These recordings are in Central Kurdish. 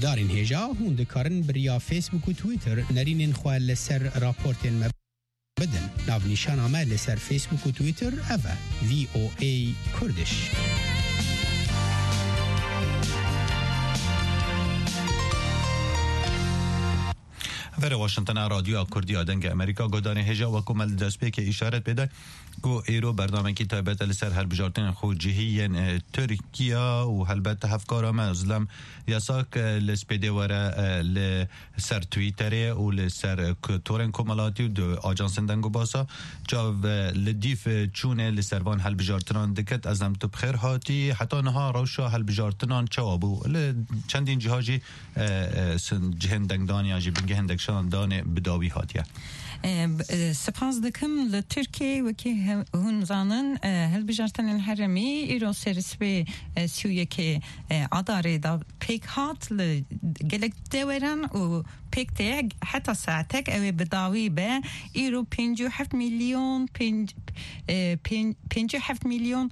گدارین هجا هون دکارن بریا فیسبوک و تویتر نرینین خواه لسر راپورتین بدن ناو نشان آمه لسر فیسبوک و تویتر اوه VOA کردش. در واشنگتن رادیو کردی آدنگ امریکا گدان هجا و کمال دست که اشارت بده گو ایرو برنامه کی تایبت لسر هر بجارتن خود جهیین ترکیه و البته هفکار مظلم یاساک لسپیده وره لسر تویتره و لسر تورن کمالاتی و دو آجانسن دنگو باسا جا لدیف چونه لسروان هل بجارتنان دکت ازم تو بخیر هاتی حتی نها روشا هل بجارتنان چوابو چندین جهاجی جهن دنگدانی آجی بنگه هندکشان دانه بداوی هاتیه سپاس دکم لترکیه و که هون زانن هل بجارتن الحرمی ایرو سرس به سیویه که آداره دا پیک هات گلک دورن و پیک تیگ حتی ساعتک اوی بداوی به ایرو 57 میلیون 57 میلیون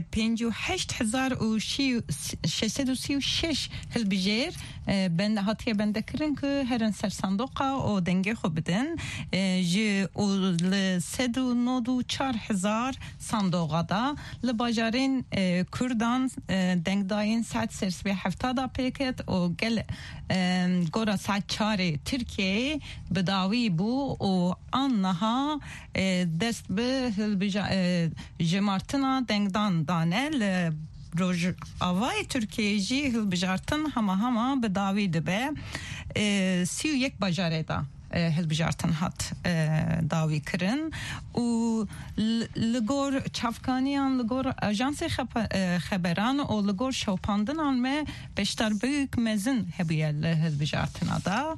58,636 هل بجیر بند هاتیه بنده کرن که هرن سر صندوقا و دنگه خوب بدن جه ل 194,000 صندوقا دا لباجارین کردان دنگ داین ساعت سرس به 70 پیکت و گل گورا ساعت 4 ترکیه بداوی بو و آنها دست به جمارتنا دنگدان دانه روز آوای ترکیه جی هل بجارتن همه بداوی دبه 31 باجاره دا هل بجارتن هات داوی کرن و لگور چافکانیان لگور اجانس خبران و لگور شوپاندنان me beştar büyük mezin hebiye hel bejartın da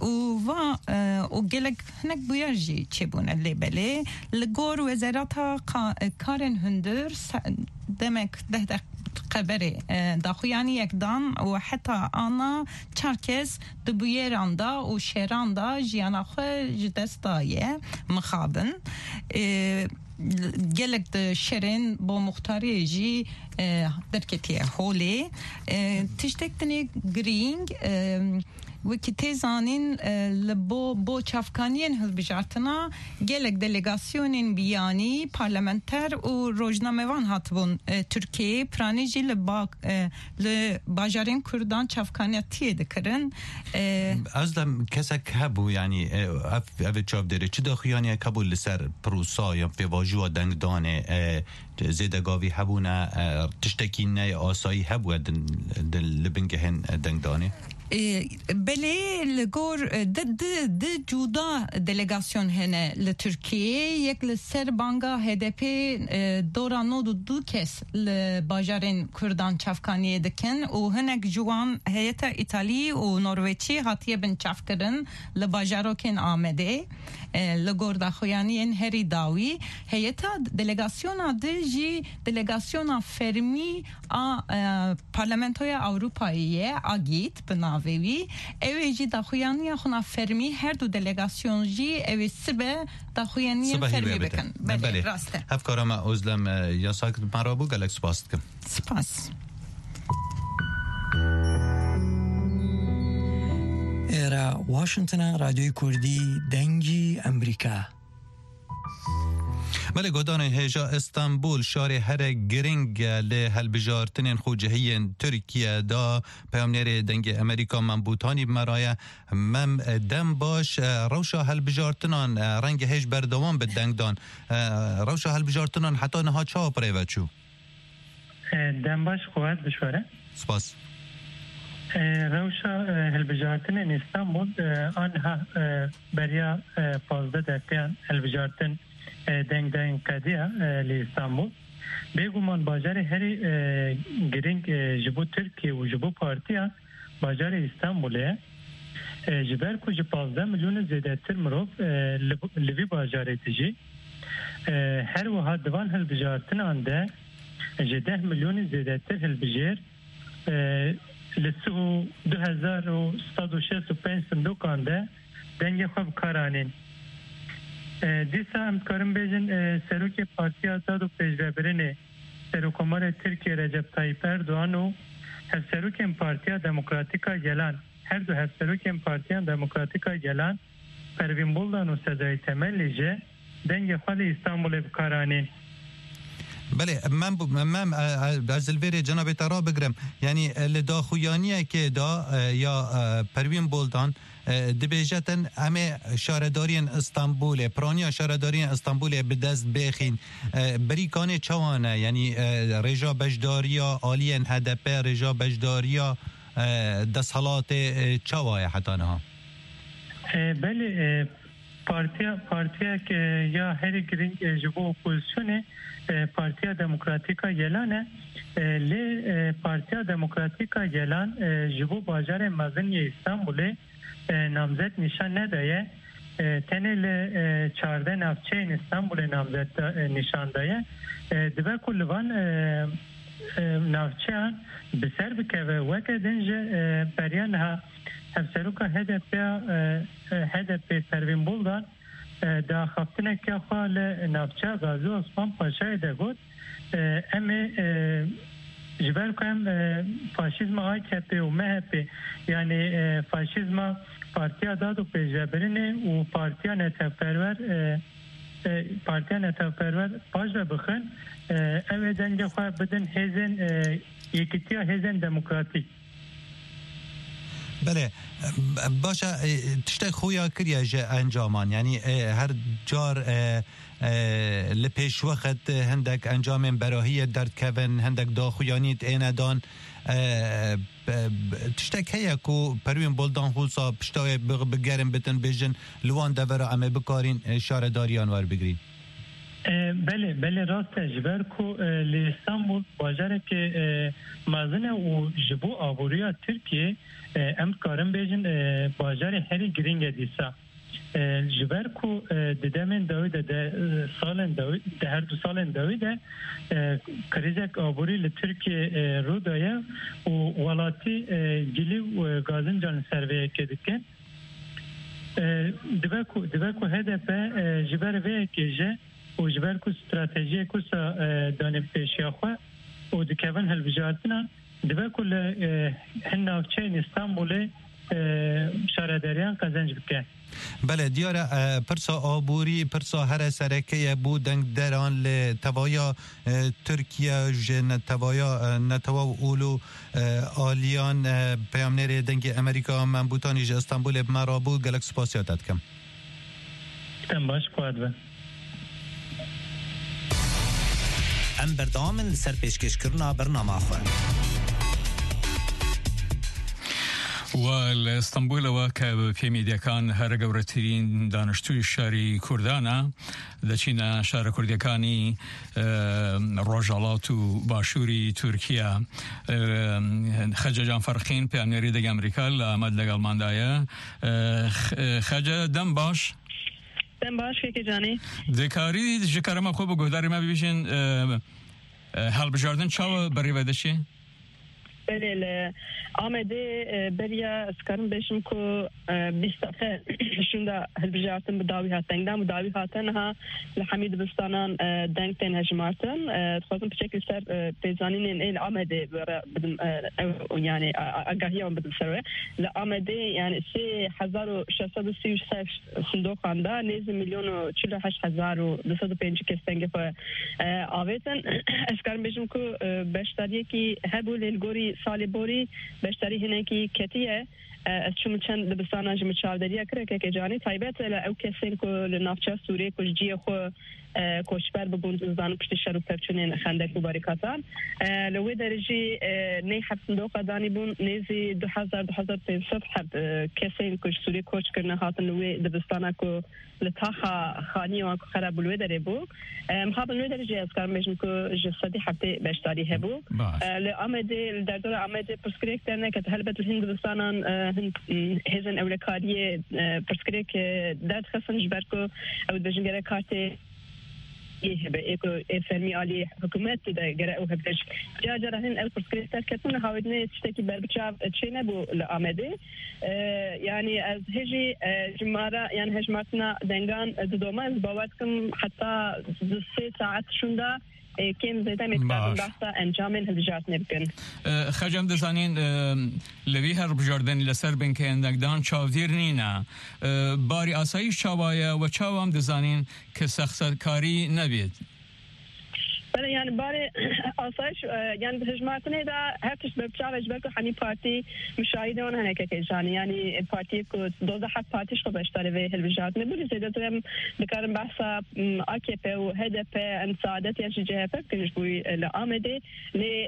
و gelek هنک بویاجی چه بونه لیبلی لگور وزارتا کارن هندر demek ده خبری داخویانی یک دان و حتی آنا چرکس دبویران دا و شیران دا جیانا خواه جدستایه مخابن gelek de şerin bu muhtari ji derketiye holi tiştektini green وکی تیزانین لبو چافکانین هلبجارتنا گلک دلگاسیونین بیانی پارلمنتر و روزنامه‌وان هاتبون ترکیه پرانیجی لباجارین کردان چافکانیتیه دکرن ازدم کسک هبو یعنی اوه چاپ داره چه داخیانی کبول لسر پروسا یا پیواجو دنگدانه زیدگاوی هبونه تشتکینه آسایی هبو لبنگهن دنگدانه بله لگور د جودا دلگاسیون هنه لترکیه یک لسر بانگا HDP دورانو دو کس لباجارین کردان چافکانیه دکن و هنک جوان هیئت ایتالی و نروژی هاتیه بن چافکرن لباجاروکن آمده لگور داخویانی این هری داوی هیئت دلگاسیونا دجی دلگاسیونا فرمی پارلمنتوی اروپاییه آگیت بناوی اویجی داخویانی خونا فرمی هر دو دلگاسیون جی اوی سبه داخویانی فرمی بکن بله راسته هفکارم ازلم یا ساکت مرابو گلک سپاس کم سپاس ایرا واشنگتن رادیوی کردی دنگی امریکا بله گدان هجا استانبول شار هر گرینگ له هلبجارتنین خوجهین ترکیه دا پیامنر دنگ امریکا منبوطانی مرایه مم دم باش روشا هلبجارتنان رنگ هج بردوان به دنگدان روشا هلبجارتنان حتی نها چا پریوچو دم باش قوت بشوره سپاس روشا هلبجارتنین استانبول آنها بریا 15 دقیقه هلبجارتن دنگ قضیه لاستانبول بگومان باجار هری گرینگ جبو ترکیه و جبو پارتیا باجار استانبوله جبر کو 15 میلیون زیاده تر مروف لوی باجار تجی هر وها دوان هل بجارتن آنده 10 میلیون زیاده تر هل بجیر لسو 2165 صندوق آنده دنگ خوب کارانین دیسا امکارم بیجن سروک پارتی آزاد و پیشربرین سروکمار ترکیه رجب طایب اردوغان و سروک پارتی دموکراتیکا گلان هر دو هفسروکیم پارتیان دموکراتیکا گلان پروین بولدان و سزای تملی جه دنگ خالی استانبول بکارانین. بله من از الویر جناب ترا بگرم یعنی لداخویانیه که دا یا پروین بولدان دبیجتن همه شهردارین استانبول پرانیا شهردارین استانبول به دست بخین بریکانه چوانه یعنی رجا بجداریا آلین هدپ رجا بجداریا دستحالات چواه حتی نها بله پارتیا که یا هری گرینگ جبو اپوزیسیونه پارتیا دموکراتیکا گلانه لی پارتیا دموکراتیکا گلان جبو باجار مزنی استانبوله نامزد نشان ندایه تنل 14 نفچه این استانبول نامزد نشان دایه دبه کلوان نفچه بسر بکه و وکه دنج بریان ها همسروکا هدف پروین بولدان دا خفتنه که خواه نفچه غازی عثمان پاشای ده گود امی جبال کنم فاشیزم آی کپی و مهپی یعنی فاشیزم پارتیا داد و پیجبرینه و پارتیا نتفرور پاش را بخن اوه دنگ خواه بدن هیزن یکیتیا هیزن دموکراتیک. بله باشه تشته خویا کریه جه انجامان یعنی هر جار لپیش وقت هندک انجام براهی درد کون هندک داخویانیت این دان تشته که کو پروین بولدان خلصا پشتای بگرم بتن بیجن لوان دورا امه بکارین شارداریان وار بگرین بله راست جبر کو لیستانبول باجاره که مازنه و جبو آبوریا ترکیه ام کارم بیجن باجاره هری گرینگ دیسا جبر کو ددمن داوید ده سالن داوید ده هر دو سالن داوید کریزک آبوری لترکیه رو دایا و ولاتی گلی و گازن جان سرویه کدکن دبکو هدف جبر وی که و جبر کو استراتژی کو دانه پیشیا خو و دکون هل بجاتنا دبا کل هنافچه استانبول شهرداریان قزنج بکن. بله دیاره پرسا آبوری پرسا هر سرکه بودنگ دران لتوایا ترکیه جن توایا نتوا اولو آلیان پیامنر دنگ امریکا من بوتانی ج استانبول مرابو گلک سپاسیاتت کم. باش قادر. ام بردامن لسر پیشکش کرنا برنامه خواه و الاسطنبول واکه في میدیکان هر گورترین دانشتوی شهری کردانه دچین شهر کردیکانی روجالات و باشوری ترکیه خجا جان فرخین پیامنری دگ امریکا لامد لگ آلماندایه خجا دم باش که جانی دکاری جکرما خوب گوداری ما بیشین حال بجاردن چاو بری بدشی بله آمده بریا اسکارم بشم که بیستافه شوندا هالبجارتن بداوی هاتن دام بداوی هاتن ها لحمید بستانان دنگتن هجمارتن تخصم بشكل سر بيزانين إن آمده بدم يعني أجاهية بدم سروه لآمده يعني 3636 صندوق عنده 9,048,205 كستنجة فآويتن اسکارم بشم که بشتریه کی هبول الگوری سال بوری بشتری هنگی کتیه از چون چند دبستان جمع چاودریه کرده که جانی تایبت او کسین که لنافچه سوریه کشجیه خو کوشبر ببوند زانو پشت شروع پرچونین خندق مبارکاتان لوی درجی نی حب صندوق دانی بون نیزی 2000-2500 حب کسین کش سوریه کوچ کرنه هاتن لوی دبستانه که لطاخه خانی و خراب لوی داره بو مخابن لوی درجی از کار میشم که جسدی حبته بشتاری هبو لآمده در دور آمده پرسکریک درنه که هلبت الهند دبستانان هزن اولکاریه پرسکریک درد خسن جبر که او دجنگره کارت به فرمی عالی حکومت ده گره او هبتش جا هن الپرسکریتر کتون هاودنه تشتکی بربچاو چه نبو لآمده يعني از هجي جمارة يعني هجماتنا دنگان دوما باواتكم حتى 3 ساعات شوندا کم زیده میتونم بحثا انجام هلبجارتن بکن. خجم دزانین لوی هر بجاردن لسر بین که اندگدان چاودیر نینه باری آسایش چاوایه و چاوام دزانین که سخت کاری نبید. بله یعنی باره آسایش یعنی هجماتنه دا هرچش بچاوش برکو همی پارتی مشاهده اون هنه که جانی یعنی پارتی که 12 پارتیش خو بشتاره و هلوجاتنه بودی زیده تویم بکارم بحثا AKP و HDP انساعدت یا CHP کنش بوی لآمده لی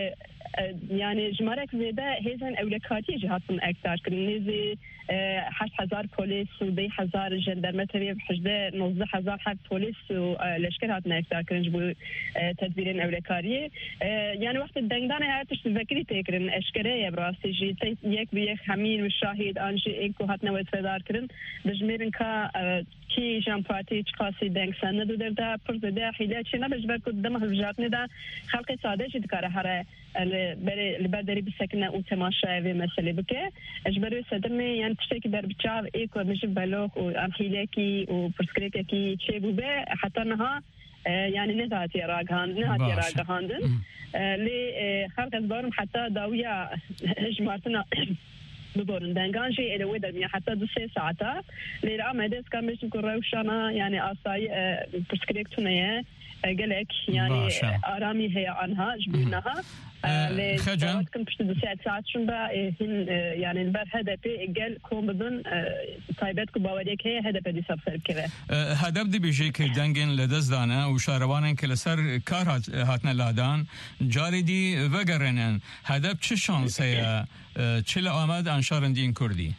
يعني جمارك زيادة هيزن أولكاتي جهاتهم أكثر كنيزي 8000 بوليس و 2,000 جندرمتري بحجدة 19,000 حد بوليس ولشكر هاتنا أكثر كنجبو تدبيرين أولكارية يعني وقت الدنگدان هاتش تذكري تكرن أشكرية براسي جي يك بيك حميل والشاهد أنجي إنكو هاتنا ويتفادار كرن بجميرن كا كي جان بارتي تقاسي دنگ سنة دو دردا پرزده حيلات شنا بجبركو دمه الجاتني دا خلقي ساده جد كاره هره البدري بسكنة وتماشى في مسألة بكى أجبروا صدمة يعني تشتكي بربتشاف إيكو مش بلوخ وأمحيلكي وبرسكريكي شيء بوبة حتى نها يعني نهاتي راجهاندن لخلق الزارم حتى داوية جماعتنا ببورن دنگانجي إلى ويدر يعني حتى 2 ساعات للعام هذا كان مش نكون روشنا يعني أصاي برسكريكتونية قالك يعني آرامي هي عنها جبناها خجم كنت بشتد 2 ساعات شنبا يعني البر هدفي قال كون بدون طيبتك باوريك هي هدف دي سبسر كذا هدف دي بيجي كي دنگن لدزدانه و شاروانن که لسر کار هاتنه لادان جاری دی وگرنن هدف چه شانسه چه لآمد انشارن دین کردی؟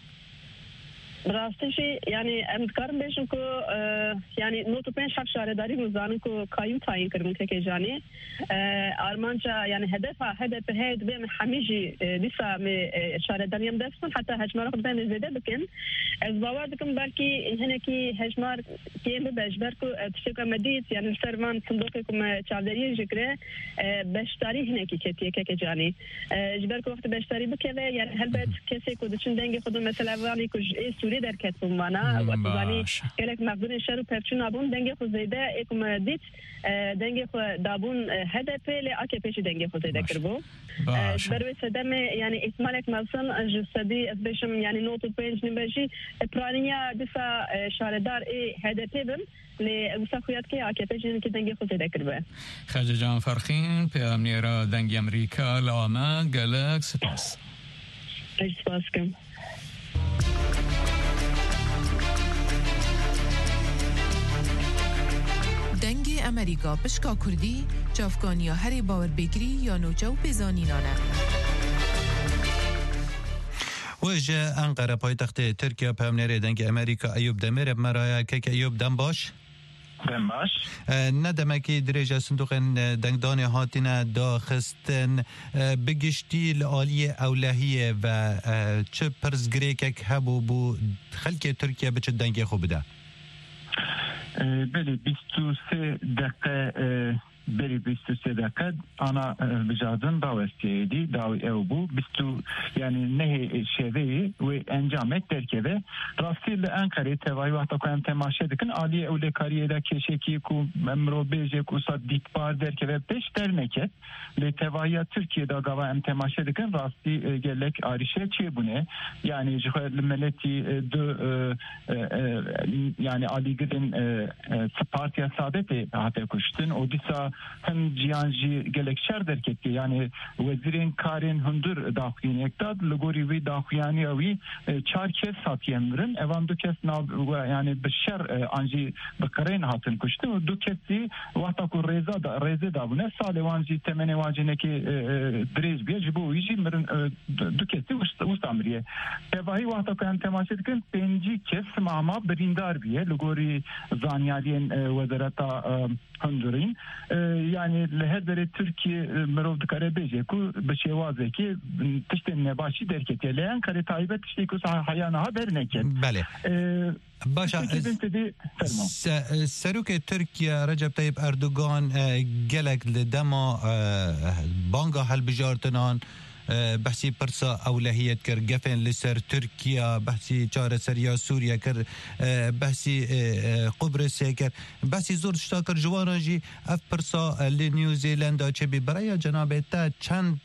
راستشي يعني امتكارم بيشن كو يعني نوتو بين شاب شارداري مزانن كو كايو تاين كرمن كجاني ارمانجا يعني هدف هيد بين حميجي لسه شارداري ام دسن حتى هجمار خدان زياده بكن از باور بكم بالكي هناكي هجمار كيم بجبركو تشكا مديت يعني السرمان صندوقكم تشارداري جكره بشتاري هناكي كتي كجاني جبركو وقت بشتاري بكذا يعني هل كسي كو دشن دنگي خودم مثلا واني كو در کتب مانا و تزانی کلک مقدور شهر و پرچون آبون دنگ خود زیده اکم دیت دنگ خود دابون هدف ل AKP دنگ خود زیده کربو بروی صدام يعني احتمالك مثلا جسدي بشم يعني نوت بينج نبجي برانيا دفا شاردار اي HDP بن لمساخيات كي AKP جن كي دنگ خود زیده کربه خرج جان فرخین پیامنیرا دنگ امریکا لامه گلک سپاس سپاس کم دنگ امریکا پشکا کردی چافکانیا هری باور بگری یا نوچو بزانینانه وجه انقره پایتخت ترکیه پیامنیر دنگ امریکا ایوب دمیر مرایه که ایوب دم باش ندمکی دریجه صندوق دنگدان هاتین داخستن بگشتی لعالی اولهیه و چه پرزگریکک هبو بو خلک ترکیه بچه دنگی خوب ده بله 23 دقیقه بری 23 دقیقه انا بجادن باوستیدی داوی او بو 20 یعنی نه شوی و انجام ترکیه راستی لانقره توای وقتا کوم تماشا دکن عالی اولکاریه دا کشکی کو امرو بیجه کو صد دیتبار درکه پیش در نکت لتوای ترکیه دا گاوا ام تماشا دکن راستی گلک آریشه چی بونه یعنی جخه ملتی دو yani Ali Gidin Partiya Saadet'i hatta kuştun o disa hem cihanji gelekşer derketti yani vezirin karin hundur daxin ektad lugori vi daxiyani avi çarkes satiyemrin evandu kes yani beşer anji bakarin hatın kuştun du kesi vaqta ku reza da bune salevanji temene vajineki drej bir jibu yiji mirin du kesi ustamriye tevahi vaqta ku temaşedkin penci kes mama بريندار بيه لغوري زانيالين وزارتا هندورين يعني لهدر تركيا مرود كاربيجي كو بشيوازه كي تشتن نباشي دركتي لان كاري تايبه تشتي كو حيانها برنكت بله باشا سروك تركيا رجب طيب اردوغان جلك لدما بانغا هل بجارتنان بحثی پرسا اولویت کر گفن لسر ترکیه بحثی چاره سریا سوریه کر بحثی قبرس کر بحثی زور شتا کر جوانا جی اف پرسا لنیوزیلندا چه بی برای جناب تا چند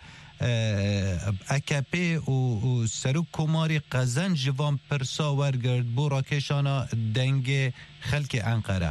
اکپی و سرو کماری قزن جوان پرسا ورگرد بو راکشانا دنگ خلق انقره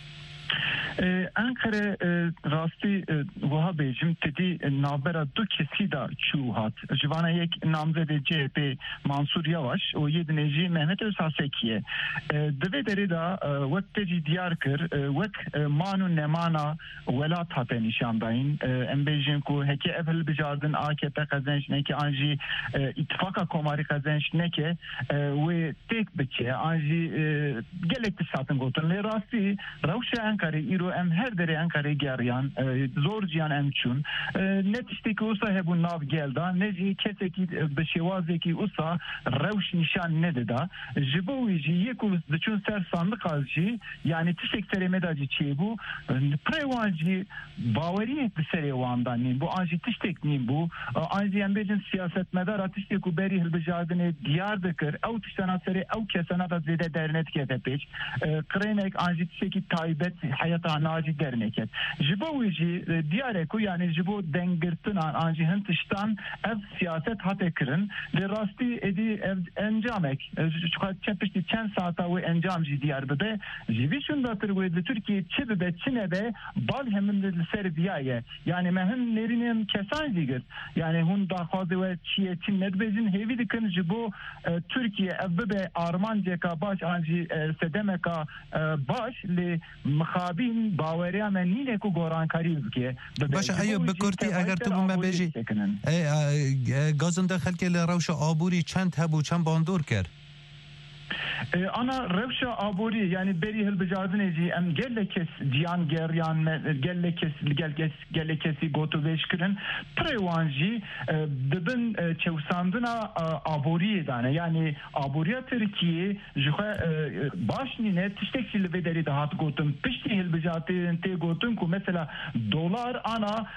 Ankara rastı vaha bejim dedi nabera du kesi da çuhat. Jivana yek namzede CHP Mansur Yavaş o yedineci Mehmet Özhasekiye. Devederi da vekteci Diyarkır vek manu nemana velat hape nişandayın. Embejim ku heke evvel bijardın AKP kazanç neke anji ittifaka komari kazanç neke ve tek biçe anji gelekti satın gotun. Le rastı Ravşa Ankara İro em her dere Ankara geryan zor cihan emçun net işte ki usa hebu nav gelda neci keseki beşevazeki usa revş nişan ne da jibovici yekulus dıçun ser sandık azci yani tişek seremedacı çebu prevanci bavariyet bir serevandan nin bu anji tiştek nin bu anji embecin siyaset medar atişteku beri hilbijadine Diyarbakır ev tiştana sere ev kesana da zede dernet ketepeç krenek anji tişeki taybet hayata naci derneket. Jibo uji Diyareko yani jibo dengirtin anji hintiştan ev siyaset hatekırın ve rasti edi ev encamek çepişti çen saata ve encamci Diyarbakır'da jivi şundatır ve Türkiye çibe çinebe bal hemin Serbiye yani mehin nerinin kesan zigir yani hun da fazla ve çiye çin nedbezin hevi dikin jibo Türkiye evbe Armanceka baş anji sedemeka baş li mkhabin باوریا من نینه کو گورانکاری بکه باشه ایو بکرتی اگر تو بوم بجی گازن داخل که روش آبوری چند هبو چند باندور کرد ana revşa abori yani beri hilbijardın eci em gellekes diyan geryan gellekesi gotu veşkirin prevanji dibin çevsandına abori dane yani aboriya Türkiye jühe başnine tiştekçili vederi dahat gotun pişti hilbijardın te gotun ku mesela dolar ana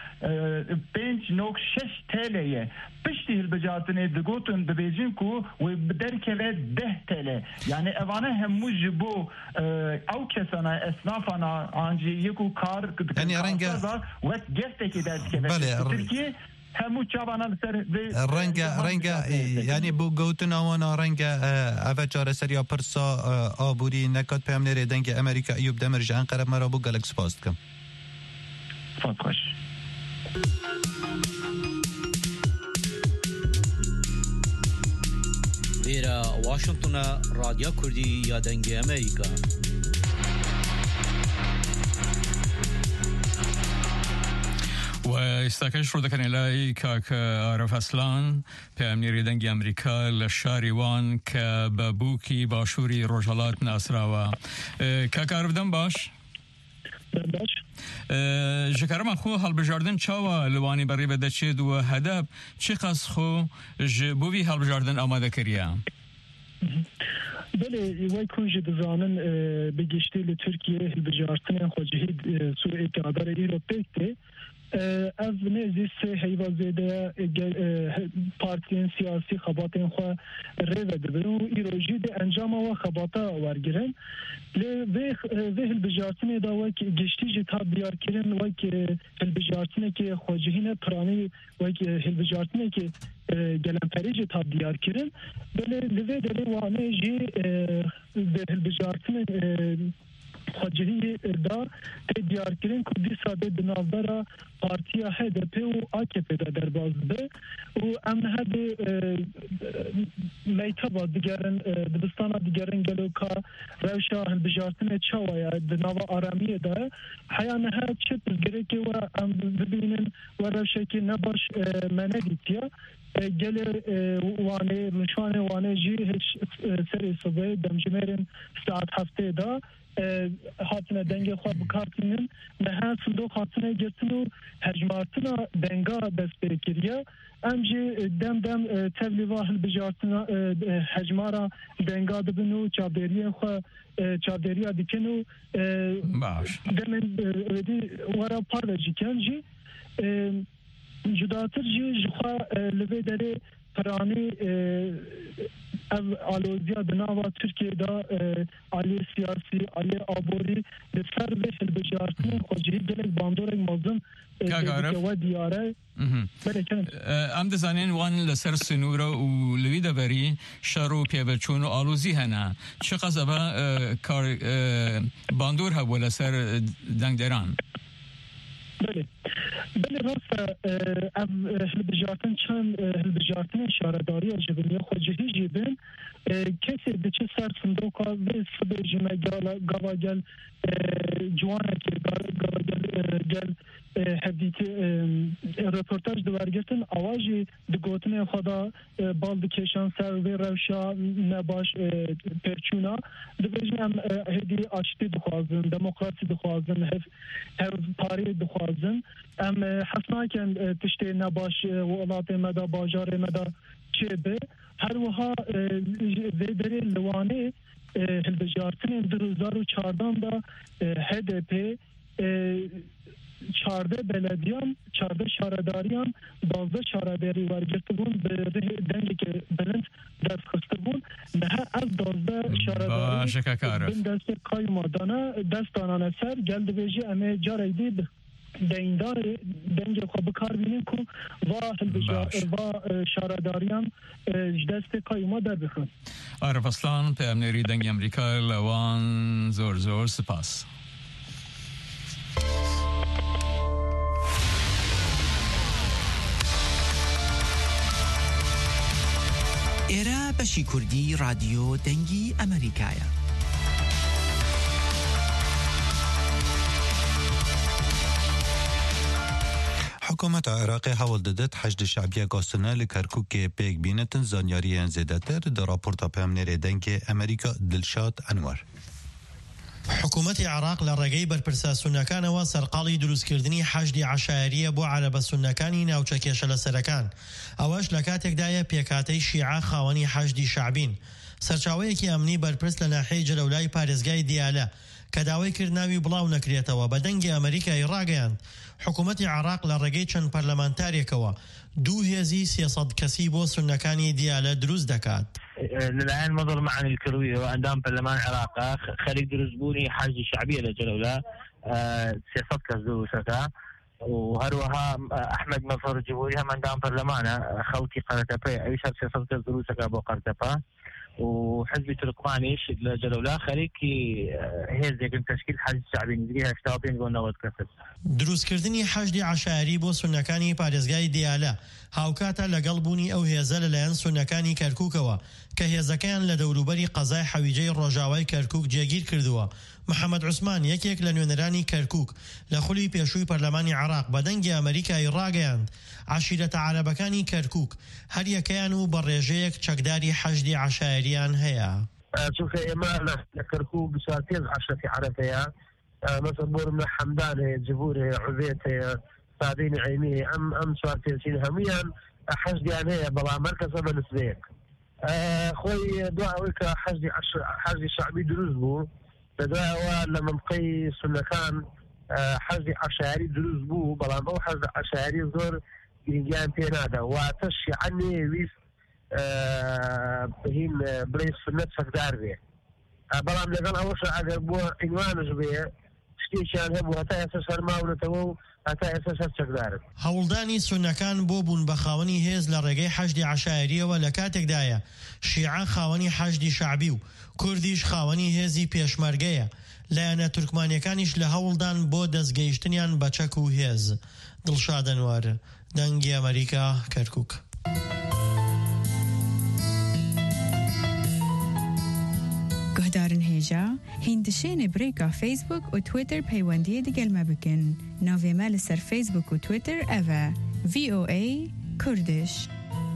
5.6 TL'ye pişti hilbijardın edi gotun dibecin ku ve derkeve 10 TL yani evane hemmu jibo ev kesana esnafana anji yeku kar yani renge ve gesteki derskeve Türkiye hemmu çabana renge yani bu gotun avana renge ave çare seriya persa aburi nekat peyamnere denge Amerika Eyüp Demirci Ankara mera bu galak spastkam fatkoş Vera Washington'a Radyo Kurdi ya Denge Amerika. و استاکش رو دکنه لای که عرف اصلان پیامنیری دنگی امریکا لشاریوان که بابوکی باشوری رجالات ناسراوا که عرف دن باش؟ باش جکرم خو حال بجاردن چاوا لوانی بری بده چید و هدف چی قص خو بوی حال بجاردن آماده کریا بله وای کنج دزانن بگشتی لترکیه بجاردن خواجهی سوره کادر ایروپیکته از نزدیک هیوازده پارتیان سیاسی خباتین خو رود دبرو ایروجی ده انجام و خباتا ورگرن ل و البجارتنه دا و گشتی جتا بیار کردن و که البجارتنه که خواجهین پرانی و که البجارتنه که گلن پریج تا بیار کردن بله لوی دل وانه جی به البجارتنه خواجهی دا دیار کردن کدی ساده دناودارا پارتیا HDP و AKP da derbazdı. O emnihad meytaba digerin dibistana digerin geloka revşa hilbijartine çavaya dinava aramiye da hayaniha çipiz gereki ve em bibinin ve revşeki nebaş meneditiya gelir vane ruşane vane ji hiç seri sabay demcimerin saat hafteda hatine denge xwe bikartînin meha sindok hatine girtin û hejmartina denga destpêkiriye em jî dem tevlîva hilbijartina hejmara denga dibin û çavdêriyên xwe çavdêriya dikin û demin wêdî wera parvecî ken jî جداتر جخوا لبه داره فرانی آلوزیا بناوا ترکیه دا علی سیاسی علی آبوری لسر به البجارتن خوجهی دلک باندورک مازم و دیاره ام دزانین وان لسر سنورا و لوی دبری شارو پیوچون و آلوزی هنه چه قصبه کار باندور ها ولا سر دنگدران بله راست هلبجارتن چند هلبجارتن شارداری جبنی خوجهی جبن کسی به چه سر صندوقا و سبه جمع گواگل جوانه که گل هدیتی رپورتاج دوارگرتن آواجی دگوتن خدا بالدکشان سر و روشا نباش پرچونا دبیجن هدی آشتی دخوازن دموکراسی دخوازن هر پاری دخوازن ام حسناکن تشتی نباش ولات مدا باجار مدا چه به هر وها ویدری لوانه هلبجارتن 2014 دا HDP 14 بلدیان 14 شارداریان 12 شارداری ورگرته بون به دنگی که بلند دست خسته بون نه از 12 شارداری بین دست کای مادانه دستانانه سر گلد بیجی امه جاره دید دیندار دنگ خو بکار بینیم کو و شارداریان دست کای ما در بخون عرف اصلان پیامنری دنگ امریکا لوان زور سپاس ئێرە بەشی کوردی رادیۆ دەنگی ئەمریکایە. حکومت عراقی هەوڵ دەدات حەشد شعبیە گاستنە لە کەرکووکێ پێک بینێتن زانیاریان زێدەتر لە راپۆرتا پەیامنێرێ دەنگێ ئەمریکا دڵشاد ئەنوەر. حکوومەتی عراق لە ڕێگەی بەرپرسە سونەکانەوە سەرقاڵی دروستکردنی حەشدی عەشایریە بۆ عەرەبە سونەکانی ناوچە کێشە لەسەرەکان ئەوەش لە کاتێکدایە پێکاتەی شیعە خاوەنی حەشدی شعبین سەرچاوەیەکی ئەمنی بەرپرس لە ناحیەی جەلەولای پارێزگای دیالە کە داوای کرد ناوی بڵاو نەکرێتەوە بە دەنگی ئەمریکای ڕاگەیاند حکوومەتی عراق لە ڕێگەی چەند پەرلەمانتارێکەوە 2 هێزی 300 کەسی بۆ سونەکانی دیالە دروست دەکات. للآن مظلمة عن الكروية وعندهم برلمان عراق خليج دروزبوني حاجة شعبية للجلولة سياسات كزدوشتا وهروها أحمد مظهر الجمهوري هم عندهم برلمان خوتي قرطبة أي شاب سياسات كزدوشتا بو قرطبة وحزب تركمانيش لجلولة خليج هيز يكن تشكيل حاجة شعبية نزقيها اشتابين قلنا واتكسر دروستکردنی حەشدی عەشایری بۆ سونەکانی پارێزگای دیالە هاوکاتە لەگەڵ بوونی ئەو هێزە لەلایەن سونەکانی کەرکووکەوە کە هێزەکەیان لە دەوروبەری قەزای حەویجەی ڕۆژاوای کەرکووک جێگیر کردووە. محەممەد عوسمان یەکێک لە نوێنەرانی کەرکووک لە خولی پێشووی پەرلەمانی عراق بە دەنگی ئەمریکای ڕاگەیاند عەشیرەتە عەرەبەکانی کەرکووک هەر یەکەیان و بە ڕێژەیەک چەکداری حەشدی عەشایریان هەیە. چونکە ئێمە لە کەرکووک بسوار پێنج عەشرەتی عەرەب هەیە مثلا بورم حمدان هي جبور هي عبيت هي صادين عيني ام سوارتين هميا حشد يعني هي بلا مركز بالنسبه خوي دعوك حشد شعبي دروز بو بدعوة لما مقي سنكان حشد عشائري دروز بو بلا مو حشد عشائري زور يجان بينادا واتش عني ويس بهين بريس سنة فقدار بي بلا ملقان اوش اگر بو عنوان جبيه هەوڵدانی سونەکان بۆ بوون بە خاوەنی هێز لە ڕێگەی حەشدی عەشایریەوە لە کاتێکدایە شیعە خاوەنی حەشدی شعبی و کوردیش خاوەنی هێزی پێشمەرگەیە لایەنە تورکمانیەکانیش لە هەوڵدان بۆ دەستگەیشتنیان بە چەک و هێز. دڵشاد ئەنوەر دەنگی ئەمریکا کەرکووک. گهدارن هیجا هندشین بریکا فیسبوک و تویتر پیوندی دیگل مبکن ناوی مال سر فیسبوک و تویتر اوه VOA کردش.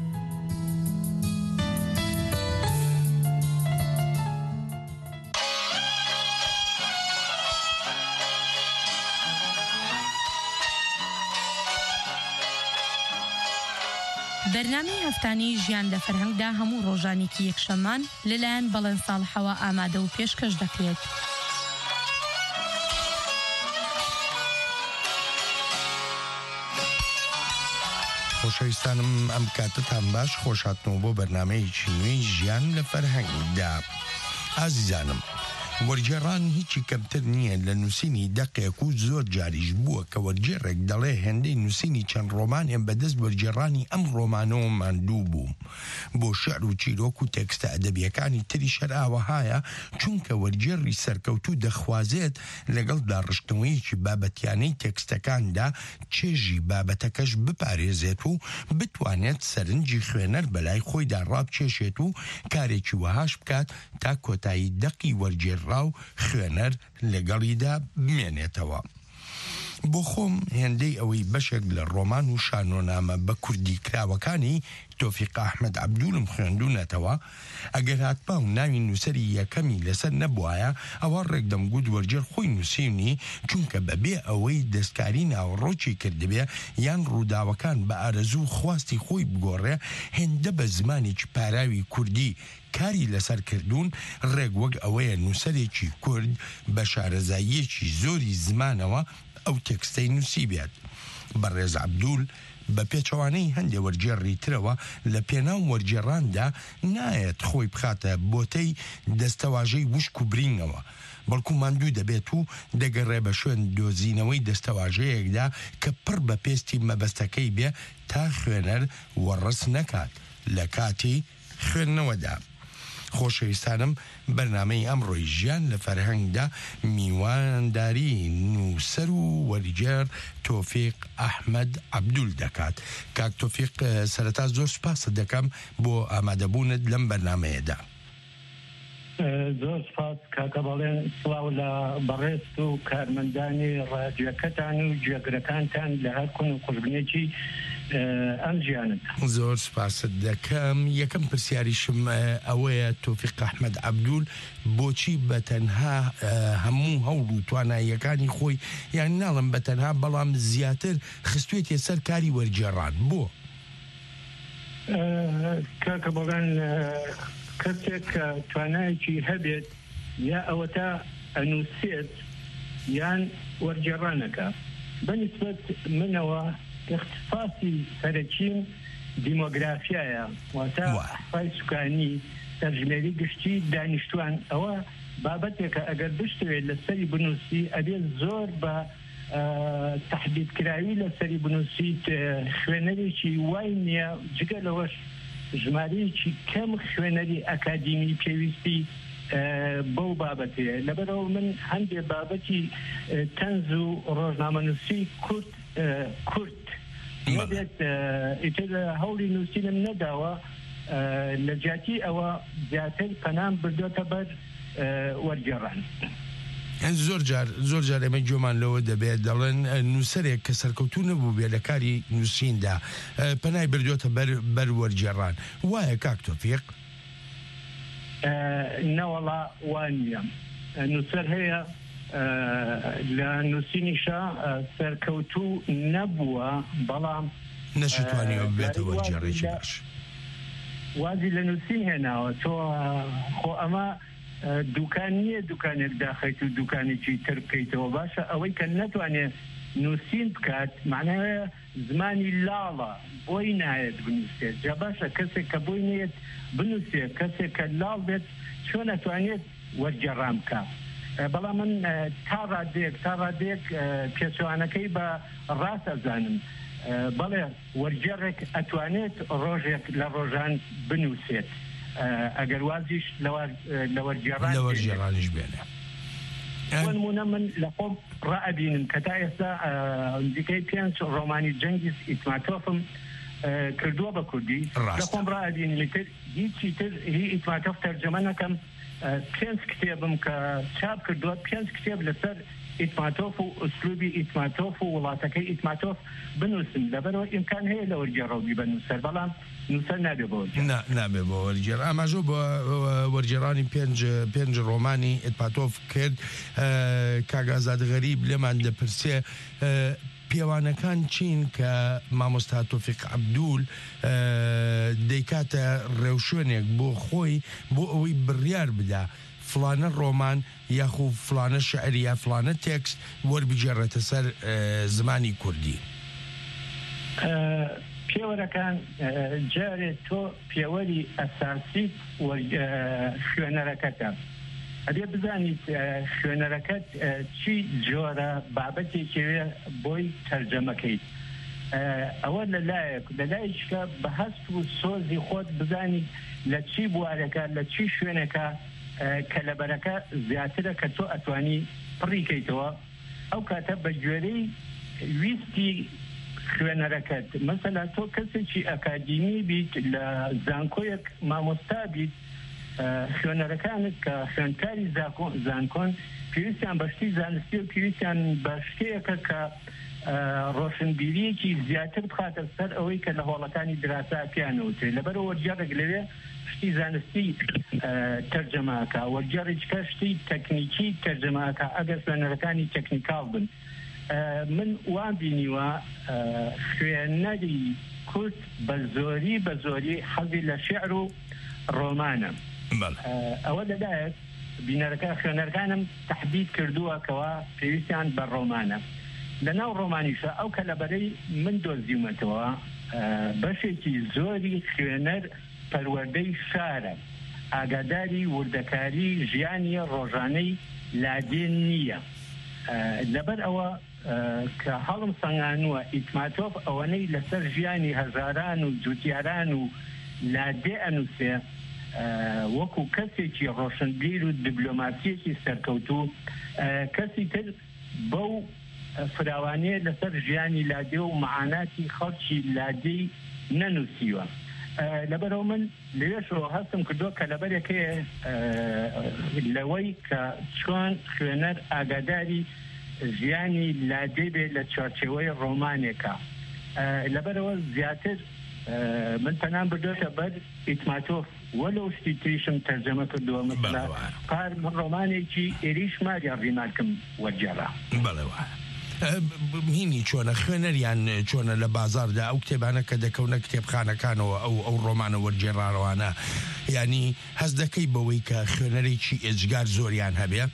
بەرنامەی هەفتانەی ژیان لە فەرهەنگدا هەموو ڕۆژانێکی یەکشەممان لەلایەن بەڵێن ساڵحەوە ئامادە و پێشکەش دەکرێت. خۆشەویستانم ئەم کاتتان باش خۆشهاتنەوە بۆ بەرنامەیەکی نوێی ژیان لە فەرهەنگدا. ئازیزانم، وەرجێڕان هیچی کەمتر نییە لە نووسینی دەقێک و زۆر جاریش بووە کە وەرجێڕێک دەڵێ هێندەی نووسینی چەند ڕۆمانێن بەدەست وەرجێڕانی ئەم ڕۆمانەوە ماندوو بووم. بۆ شێعر و چیرۆک و تێکستە ئەدەبیەکانی تری شەرئاوەهایە چونکە وەرجێڕی سەرکەوتوو دەخوازێت لەگەڵ داڕشتنەوەیەکی بابەتیانەی تێکستەکاندا چێژی بابەتەکەش بپارێزێت و بتوانێت سەرنجی خوێنەر بەلای خۆیدا ڕابچێشێت و کارێکی وەهاش بکات تا کۆتایی دەقی وەرجێڕا و خوێنەر لەگەڵیدا بمێنێتەوە. بۆ خۆم هێندەی ئەوەی بەشێک لە ڕۆمان و شانۆنامە بە کوردی کراوەکانی تۆفیق ئەحمەد عەبدوولم خوێندوونەتەوە، ئەگەر هاتبا و ناوی نووسەری یەکەمی لەسەر نەبوایە ئەوە ڕێکدەم گوت وەرجێر خۆی نووسینی، چونکە بەبێ ئەوەی دەستکاری ناوەڕۆکی کردبێ یان ڕووداوەکان بە ئارەزوو خواستی خۆی بگۆڕێ، هێندە بە زمانێکی پاراوی کوردی کاری لەسەر کردوون، ڕێک وەک ئەوەیە نووسەرێکی کورد بە شارەزاییەکی زۆری زمانەوە ئەو تێکستەی نووسی بێت. بەڕێز عەبدوول بە پێچەوانەی هەندێ وەرجێڕی ترەوە لە پێناو وەرجێڕاندا نایەت خۆی بخاتە بۆتەی دەستەواژەی وشک و برینگەوە، بەڵکو ماندوو دەبێت و دەگەڕێ بە شوێن دۆزینەوەی دەستەواژەیەکدا کە پڕ بە پێستی مەبەستەکەی بێ تا خوێنەر وەڕس نەکات لە کاتی خوێندنەوەدا. خۆشەویستانم، بەرنامەی ئەمڕۆی ژیان لە فەرهەنگدا میوانداری نووسەر و وەرجێر تۆفیق ئەحمەد عەبدوول دەکات. کاک تۆفیق، سەرەتا زۆر سوپاس دەکەم بۆ ئامادەبوونت لەم بەرنامەیەدا. زۆر سپاس کاکە بەڵێن، سڵاو لە بەڕێست و کارمەندانی ڕادیۆکەتان و جێگرەکانتان لە هەر کون و قوربنێکی ئەم ژیانت. زۆر سپاست دەکەم. یەکەم پرسیاریشم ئەوەیە تۆفیق ئەحمەد عەبدوول بۆچی بەتەنها هەموو هەوڵ و تواناییەکانی خۆی، یان ناڵم بەتەنها بەڵام زیاتر خستوێتێ سەر کاری وەرجێڕان؟ بۆ کاکە بەڵێن کەسێک کە توانایەکی هەبێت یا ئەوە تا ئەنووسێت یان وەرجێڕانەکە. بەنسبەت منەوە اختصاصی سەرەکیم دیمۆگرافیایە، واتە ئەحسای سوکانی، تەرجمەری گشتی دانیشتوان. ئەوە بابەتێکە ئەگەر بشتوێت لەسەری بنووسی ئەبێت زۆر بە تەحدیدکراوی لەسەری بنووسیت. خوێنەرێکی وای نییە جگە لەوەش ژمارەیەکی کەم خوێنەری ئەکادیمی پێویستی بەو بابەتەیە. لەبەرەوە من هەندێ بابەتی تەنز و ڕۆژنامەنووسی کورد نەبێت ئیتر هەوڵی نووسینم نەداوە، لە جاتی ئەوە زیاتر پەنام بردوۆتە بەر وەرجێڕان. زۆر جار ئێمە گوێمان لەوە دەبێت دەڵێن نووسەرێک کە سەرکەوتوو نەبوو بێ لە کاری نووسیندا پەنای بردوۆتە بەر وەرجێڕان. وایە کاک تۆفیق؟ نەوەڵا وان نییە. نووسەر هەیە لە نووسینیشە سەرکەوتوو نەبووە، بەڵام نەشتوانیەوە بێتە وەرجێڕێکی باش. وازی لە نووسین هێناوە. تۆ خۆ ئەمە دوکان نییە دوکانێک داخیت و دوکانێکی تر بکەیتەوە. باشە ئەوەی کە نەتوانێت نووسین بکات معناوەیە زمانی لاڵە، بۆی نایەت بنووسێت. جا باشە کەسێک کە بۆی نێت بنووسێت، کەسێک کە لاڵ بێت چۆن نەتوانێت وەرجێڕان بکات. بەڵام من تا ڕادێک پێچوانەکەی بە ڕاست ئەزانم. بەڵێ وەرجێڕێک ئەتوانێت ڕۆژێک لە ڕۆژان بنووسێت ئەگەر وازیش لە وەرجێڕانیش بێنێ. نمونە من لە خۆم ڕائەبینم کە تا ئێستا دیکەی 5 ڕۆمانی جەنگیز ئیتماتۆفم کردووە بە کوردی. لە خۆم ڕائەبینم هیچی تر هی ئیتماتۆف تەرجەمە نەکەم. 5 کتێبم کە چاپ کردووە، 5 کتێب لەسەر ئیتماتۆف و ئوسلوبی ئیتماتۆف و وڵاتەکەی ئیتماتۆف بنووسم. لەبەرەوە ئیمکان هەیە لە وەرجێڕەوبی بە نووسەر، بەڵام نووسەر نابێ بە وەرجێڕ. نابێ بە وەرجێڕ. ئاماژۆ بە وەرجێڕانی 5 ڕۆمانی ئیتماتۆف کرد. کاگازاد غەریب لێمان دەپرسێ پیاوانەکان چین کە مامۆستا تۆفیق عەبدوول دەیکاتە ڕێوشوێنێک بۆ خۆی بۆ ئەوەی بڕیار بدا فلانە ڕۆمان یاخو فلانە شعر یا فلانە تێکست وەربگێڕێتە سەر زمانی کوردی؟ پێوەرەکان جارێ تۆ پێوەری ئەساسی خوێنەرەکەتە ئەبێ بزانیت خوێنەرەکەت چی جۆرە بابەتێکێوێ بۆی تەرجەمەکەیت ئەوە لەلایەکە بە هەست و سۆزی خۆت بزانیت لە چی بوارەکە لە چی شوێنەکە کە لەبەرەکە زیاترە کە تۆ ئەتوانی پڕیکەیتەوە ئەو کاتە بە گوێرەی ویستی خوێنەرەکەت مەسەلا تۆ کەسێکی ئەکادیمی بیت لە زانکۆیەک مامۆستا بیت خوێنەرەکانت کە خوێندکاری زانکۆن پێویستیان بەشتی زانستی و پێویستیان بە شتەیەکە کە ڕۆشنبیریەکی زیاتر بخاتە سەر ئەوەی کە لە هۆڵەکانی دراسا پیانەوتێ لەبەرەوە وەرجێڕێک لەوێ شتی زانستی تەرجەماکە وەرجێڕێککە شتی تەکنیکی تەرجەماکە ئەگەر خوێنەرەکانی تەکنیکاڵ بن من وان بینیوە خوێنەری کورد بە زۆری حەزی لە شێعر و ڕۆمانە ئەوە لەدایەت بینەرەکە خوێنەرەکانم تەحدید کردووە کەوا پێویستیان بە ڕۆمانە لەناو ڕۆمانیشە ئەو کە لەبەرەی من دۆزیومەتەوە بەشێکی زۆری خوێنەر پەروەردەی شارە ئاگاداری وردەکاری ژیانی ڕۆژانەی لادێن نییە لەبەر ئەوە کە هەڵم سەنگانووە ئیتماتۆف ئەوەنەی لەسەر ژیانی هەزاران و جوتیاران و لادێ ئەنووسێ وەکو کەسێکی ڕۆشنبیر و دیبلۆماسیەکی سەرکەوتوو کەسی تر بەو فراوانەیە لەسەر ژیانی لادێ و معاناتی خەڵکی لادەی نەنووسیوە لەبەرەوە من لەوێشەوە هەستم کردووە کە لەبەرێکەیە لەوەی کە چۆن خوێنەر ئاگاداری ژیانی لادێ بێ لە چارچێوەی ڕۆمانێکە لەبەرەوە زیاتر من پەنام بردوێتە بەر ئیتماتۆف وەلو شتی تریشم تەرجەمە کردووە مثلا قار من ڕۆمانێکی ئێریش ماریان ڕیمارکم وەرجێڕا هینی چۆنە خوێنەریان چۆنە لە بازاردا ئەو کتێبانە کە دەکەونە کتێبخانەکانەوە ئەو ڕۆمانە وەرجێڕاڕەوانە ینی هەست دەکەی بەوەی کە خوێنەرێکی ئێجگار زۆریان هەبێ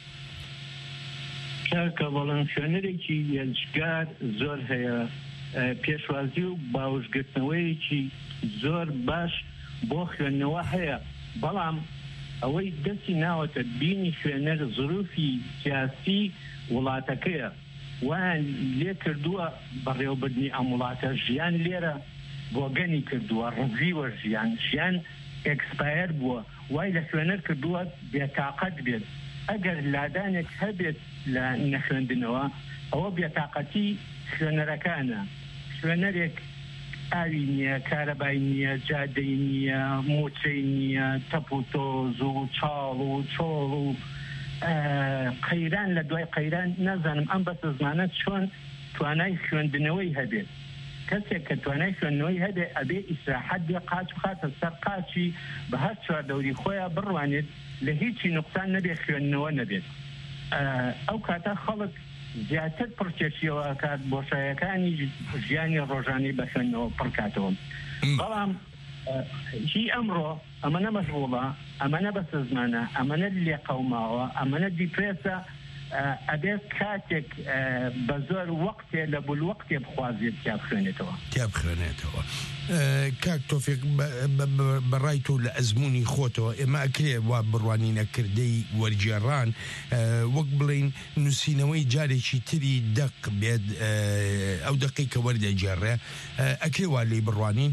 کە بەڵام خوێنەرێکی ئێجگار زۆر هەیە پێشوازی و باوشگرتنەوەیەکی زۆر باش بۆ خوێندنەوە هەیە بەڵام ئەوەی دەستی ناوەتە بینی خوێنەر زروفی سیاسی وڵاتەکەیە وان لێ کردووە بەڕێوەبردنی ئەم وڵاتە ژیان لێرە بۆگەنی کردووە ڕزیوە ژیان ئەکسپایر بووە وای لە خوێنەر کردووە بێتاقەت بێت ئەگەر لادانێک هەبێت لە نەخوێندنەوە ئەوە بێتاقەتی خوێنەرەکانە خوێنەرێک ئاوی نییە کارەبای نییە جادەی نییە موچەی نییە تەپ و تۆز و چاڵ و چۆڵ و قەیران لە دوای قەیران نازانم ئەم بەسە زمانە چۆن توانای خوێندنەوەی هەبێت کەسێک کە توانای خوێندنەوەی هەبێت ئەبێ ئیسراحەت بێ قاچ بخاتە سەر قاچی بە هەر چواردەوری خۆیان بڕوانێت لە هیچی نوقسان نەبێ خوێندنەوە نەبێت ئەو کاتە خەڵک زیاتر پڕکێشیەوە کات بۆشایەکانی ژیانی ڕۆژانەی بە خوێندنەوە پڕکاتەوە بەڵام هی ئەمڕۆ ئەمەنە مەشغوڵە ئەمەنە بەسە زمانە ئەمەنە لێ قەوماوە ئەمەنە دیپرێسە ئەبێت کاتێک بە زۆر وەقتێ لە بولوەقتێ بخوازێت تیابخوێنێتەوە کاک تۆفێک بەڕای تۆ لە ئەزمموی خۆتەوە ئێمە ئەکرێ وا بڕوانی نەکردەی وەرجێڕان وەک بڵین نووسینەوەی جارێکی تری دەق بێت ئەو دقی کە وەردەجێڕێ ئەکرێ وا لێی بڕوانین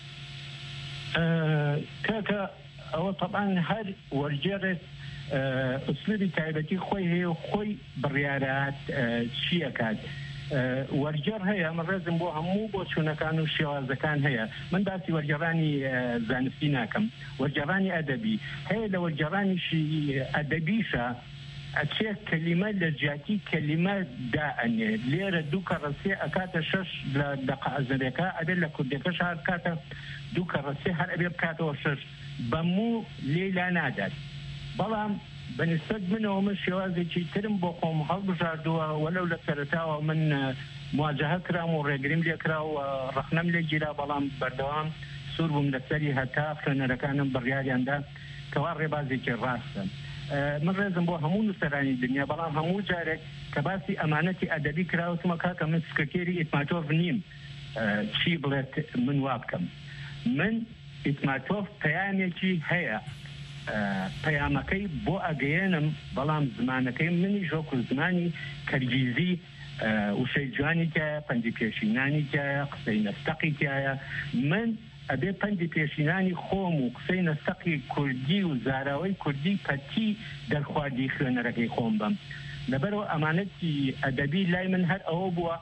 کاکە ئەوە طبعاً هەر وەرجێڕێت ئوسلوبی تایبەتی خۆی هەیە و خۆی بڕیارات چیەکات وەرجێڕ هەیە من ڕێزم بۆ هەموو بۆ چوونەکان و شێوازەکان هەیە من باسی وەرجێڕانی زانستی ناکەم وەرجێڕانی ئەدەبی هەیە لە وەرجێڕانیشی ئەدەبیشە ئەچێت کەلیمە لە جیاتی کەلیمە دائەنێ لێرە دوو کەڕەسێ ئەکاتە شەش لە دەقەزەرێکە ئەبێت لە کوردەکەش هەر کاتە دوو کەڕەسێ هەر ئەبێ بکاتەوە شەش بەموو لێلا نادات بەڵام بەنسبەت منەوە من شێوازێکی ترم بۆ خۆم هەڵبژاردووە وەلەو لە سەرەتاوە من مواجهە کرام و ڕێگریم لێ کرا و ڕەخنەم لێ گیرا بەڵام بەردەوام سوور بووم لەسەری هەتا خوێنەرەکانم بڕیاریاندا کەوا ڕێبازێکی ڕاستە من ڕێزم بۆ هەموو نووسەرانی دنیا بەڵام هەموو جارێک کە باسی ئەمانەتی ئەدەبی کراوتمە کاکە من سکرتێری ئیتماتۆف نیم چی بڵێت من وا بکەم من ئیسماتۆف پەیامێکی هەیە پەیامەکەی بۆ ئەگەیەنم بەڵام زمانەکەی منی ژۆک و زمانی کەرگیزی وشەی جوانی تایە پەندی پێشینانی تایە قسەی نەستەقی تایە من ئەبێ پەندی پێشینانی خۆم و قسەی نەستەقی کوردی و زاراوەی کوردی پەتی دەرخواردی خوێنەرەکەی خۆم بم لەبەرەوە ئەمانەتی ئەدەبی لای من هەر ئەوە بووە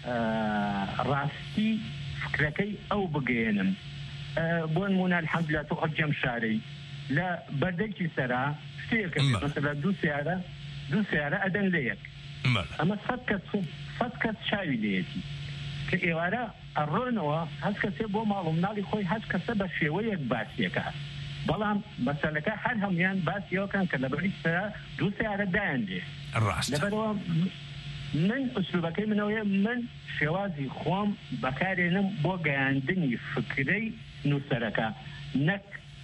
ڕاستی فکرەکەی ئەو بگەێنم بۆ نمونە الحەمدولillah تۆ حەجەم شارەی لە بەردەکی سەرا شتێکە مەسەلا دوو سیارە ئەدەن لە یەک ئەمە سەد کەس چاوی لێتی کە ئێوارە ئەڕۆنەوە هەست کەسێ بۆ ماڵ و مناڵی خۆی هەست کەسە بە شێوەیەک باسیەکە بەڵام مەسەلەکە هەر هەمویان باسیەوەکەن کە لە بەری سەرا دوو سیارە دایان لێ لەبەرەوە من ئوسلوبەکەی منەوەیە من شێوازی خۆم بەکارێنم بۆ گەیاندنی فکرەی نووسەرەکە نەک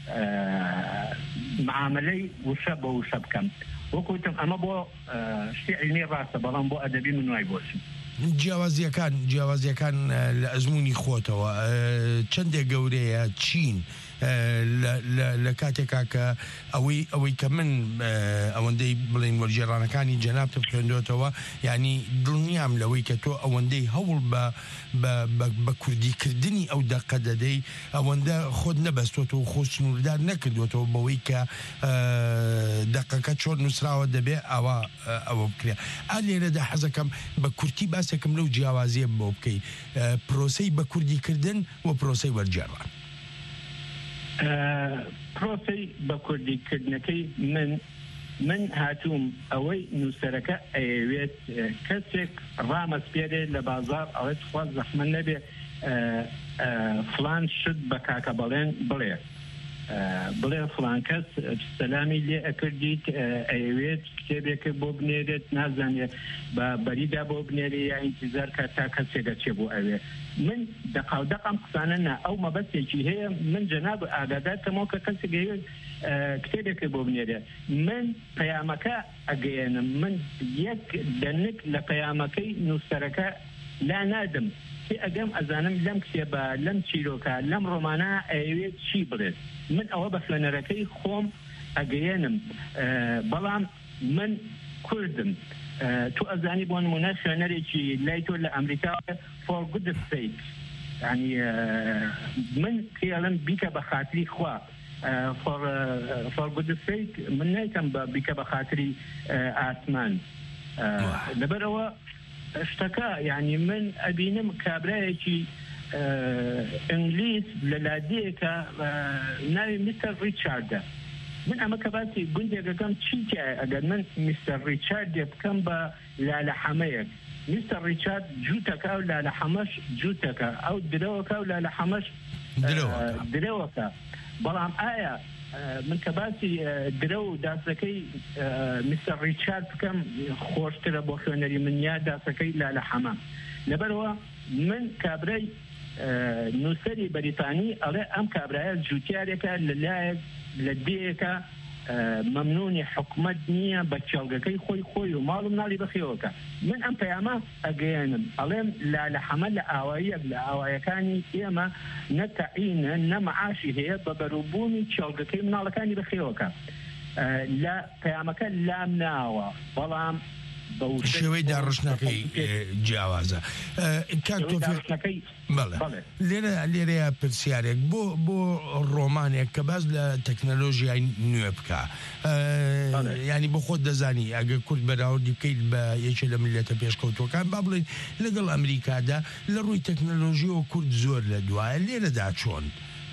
معاملەی وشە بە وشە بکەم وەکوتم ئەمە بۆ شتی عیلمی ڕاستە بەڵام بۆ ئەدەبی من وای بۆچم جیاوازیەکان لە ئەزمموی خۆتەوە چەندێک گەورەیە چین لە کاتێکا کە ئەوەی کە من ئەوەندەی بڵین وەرجێڕانەکانی جەنابتە خوێندۆتەوە ینی دڵنیام لەوەی کە تۆ ئەوەندەی هەوڵ بە کوردیکردنی ئەو دەقە دەدەی ئەوەندە خۆت نەبەستۆتەوە و خۆ سنووردار نەکردوێتەوە بەوەی کە دەقەکە چۆن نووسراوە دەبێ ئەوە بکرێ لێرەدا حەزەکەم بە کورتی باسێکم لەو جیاوازیە بۆ بکەی پرۆسەی بە کوردیکردن و پرۆسەی وەرجێڕان پرۆسەی بە کوردیکردنەکەی من هاتووم ئەوەی نووسەرەکە ئەیەوێت کەسێک ڕامەسپێرێ لە بازار ئەوەت خواز زەحمە نەبێ فلان شت بە کاکە بەڵێن بڵێ فلان کەس سەلامی لێ ئەکردیت ئەیەوێت کتێبێکە بۆ بنێرێت نازانێت بە بەریدا بۆ بنێری یا ئینتیزار کە تا کەسێکە چێ بۆ ئەوێ من دەقاودەقم قسانە نا ئەو مەبەستێکی هەیە من جەناب ئاگادارکەمەوە کە کەسێک کتێبێکە بۆ بنێرێ من پەیامەکە ئەگەیەنم من یەک دەنک لە پەیامەکەی نووسەرەکە لا نادم ئەگەم ئەزانم لەم کتێبە لەم چیرۆکە لەم ڕۆمانە ئەوێت چی بڵێت من ئەوە بە خوێنەرەکەی خۆم ئەگەیەنم بەڵام من کوردم تو ئەزانی بۆ نمونە خوێنەرێکی لای تۆ لە ئەمریکا for goodness sake ینی من خیاڵم بیکە بە خاتری خوا for goodness sake من نایکەم بیکە بە خاتری ئاسمان لەبەرەوە شتەکە یعنی من ئەبینم کابرایەکی ئینگلیس لە لادەیەکە ناوی میستەر ریچاردە من ئەمە کە باسی گوندێکەکەم چیتە ئەگەر من میستەر ریچاردێ بکەم بە لالە حەمەیەک میستەر ریچارد جووتەکە و لالە حەمەش جووتەکە ئەو درەوەکە و لالە حەمەش درەوەکە بەڵام ئایا من کە باسی درە و داسەکەی میستەر ریچارد بکەم خۆشترە بۆ خوێنەری من یا داسەکەی لالە حەمە لەبەرەوە من کابرای نووسەری بەریتانی ئەڵێ ئەم کابرایە جووتیارێکە لەلایەک لە دێیەکە مەمنونی حکومت نییە بە کێڵگەکەی خۆی و ماڵ و مناڵی بەخێوەکە من ئەم پەیامە ئەگەیەنم ئەڵێم لالە حەمە لە ئاواییەک لە ئاوایەکانی ئێمە نەتەعینە نەمەعاشی هەیە بە بەرووبوونی کێڵگەکەی مناڵەکانی بەخێوەکە لە پەیامەکە لام ناوە بەڵام شێوەی داڕشنەکەی جیاوازە لێرەیە پرسیارێک بۆ ڕۆمانێک کە باز لە تەکنەلۆژیای نوێ بکە ینی بۆ خۆت دەزانی ئەگە کورد بەراوردی بکەیت بە یەکێ لە میلەتە پێشکەوتوەکان با بڵێن لەگەڵ ئەمریکادا لە ڕووی تەکنەلۆژیەوە کورد زۆر لە دوایە لێرەدا چۆن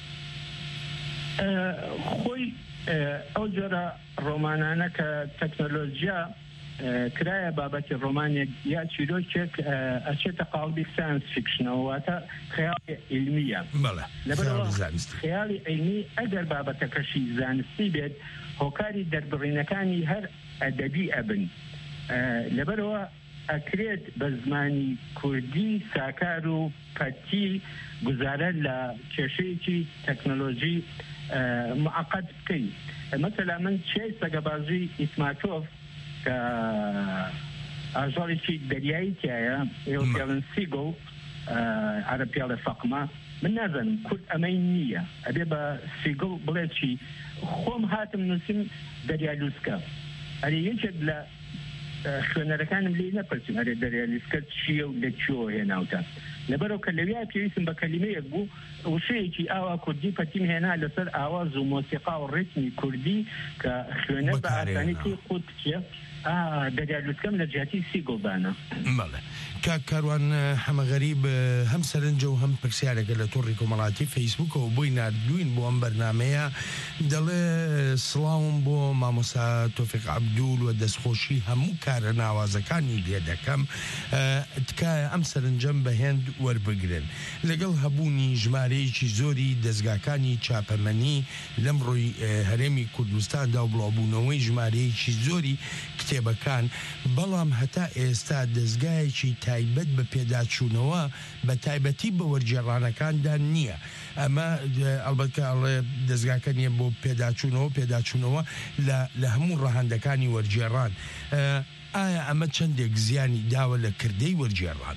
خۆی ئەو جۆرە ڕۆمانانە کە تەکنەلۆژیا کرایە بابەتی ڕۆمانێک یا چیرۆکێک ئەچێتە قاڵبی ساینس فیکشنەوە واتە خەیاڵی عیلمیە لەبەرەوە خەیاڵی عیلمی ئەگەر بابەتەکەشی زانستی بێت هۆکاری دەربڕینەکانی هەر ئەدەبی ئەبن لەبەرەوە ئەکرێت بە زمانی کوردی ساکار و پەتی گوزارە لە کێشەیەکی تەکنەلۆژی معقد بکەیت مەسەلا من چێی سەگەبازی ئیسماتۆف کە ئاژۆڵێکی دەریایی تایە ئێوەگەڵن سیگڵ عربية فقمة من نازن كل أمينية أبي بسيقل بلاتشي خوم هاتم نسم دريالوسكا أري ينشد لا خوێنەرەکانم لێ نەپرسیم هەرێ دەریالیسکە چییە و لە چۆ هێناوتە لەبەرەوە کە لەویا پێویستم بە کەلیمەیەک بوو وشەیەکی ئاوا کوردی پەتیم هێنا لەسەر ئاواز و مۆسیقا و ڕێتمی کوردی کە خوێنەر بە ئاسانی پێی خۆت بچێ دەریالیسکەم لە جیاتی سیگڵدانە کاروان هەمە غەریب هەم سەرنجە و هەم پرسیارێکە لە تۆڕی کۆمەڵاتی فەیسبوکەوە بۆی نردوین بۆ ئەم بەرنامەیە دەڵێ سڵاوم بۆ مامۆستا تۆفیق عەبدوول و دەستخۆشی هەموو کارە ناوازەکانی لێ دەکەم تکایە ئەم سەرنجەم بەهێند وەربگرن لەگەڵ هەبوونی ژمارەیەکی زۆری دەستگاکانی چاپەمەنی لەم ڕۆی هەرێمی کوردستاندا و بڵاوبوونەوەی ژمارەیەکی زۆری کتێبەکان بەڵام هەتا ئێستا دەستگایەکی تایبەت بە پێداچوونەوە بە تایبەتی بە وەرگێڕانەکاندا نییە ئەمە ئەڵبەتە ئەڵێ دەستگاکە نییە بۆ پێداچوونەوە لە هەموو ڕەهەندەکانی وەرگێڕان ئایا ئەمە چەندێک زیانی داوە لە کردەی وەرگێڕان